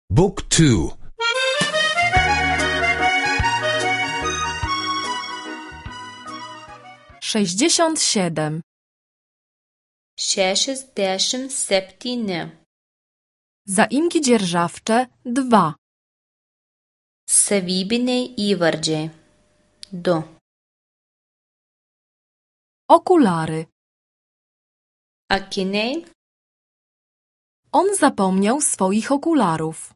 Book 2. 67. 67. Zaimki dzierżawcze 2. Savybiniai įvardžiai 2. Okulary. Akiniai. On zapomniał swoich okularów.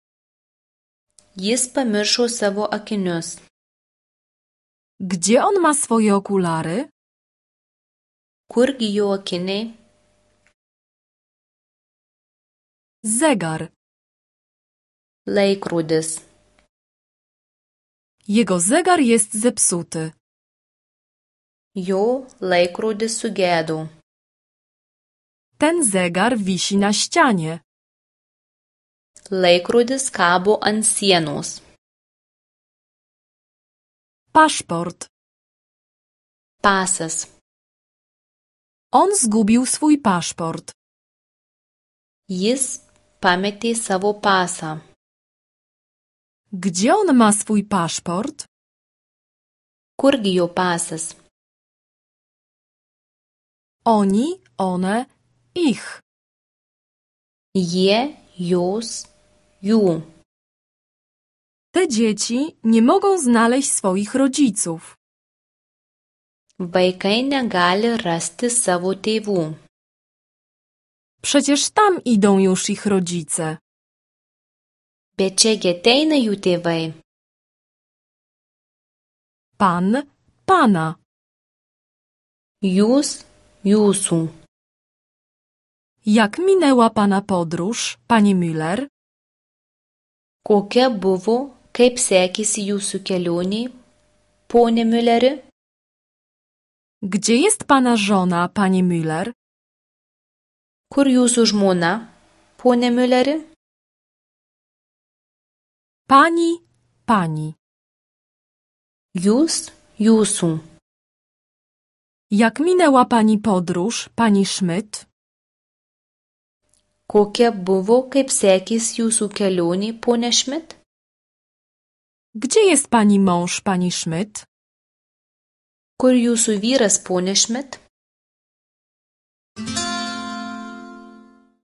Jis pamiršo savo akinius. Gdzie on ma swoje okulary? Kurgi jo akiniai? Zegar. Laikrodis. Jego zegar jest zepsuty. Jo laikrodis sugedo. Ten zegar wisi na ścianie. Laikrodis kabo ant sienos. Paszport. Pasas. On zgubił swój paszport. Jis pametė savo pasą. Gdzie on ma swój paszport? Kurgi jo pasas? Oni, one, ich. Jie, jos, jų. Te dzieci nie mogą znaleźć swoich rodziców. Vaikai negali rasti savo tėvų. Przecież tam idą już ich rodzice. Bet čia gi ateina jų tėvai. Pan, pana. Jūs, jūsų. Jak minęła pana podróż, pani Müller? Kokia buvo, kaip sekėsi jūsų kelionė, ponė Mülleri? Gdzie jest pana żona, pani Müller? Kur jūsų žmona, ponė Mülleri? Pani, pani. Jūs, jūsų. Jak minęła pani podróż, pani Schmidt? Kokia buvo, kaip sekėsi jūsų kelionė, ponė Schmidt? Gdzie jest pani mąż, pani Schmidt? Kur jūsų vyras, ponė Schmidt?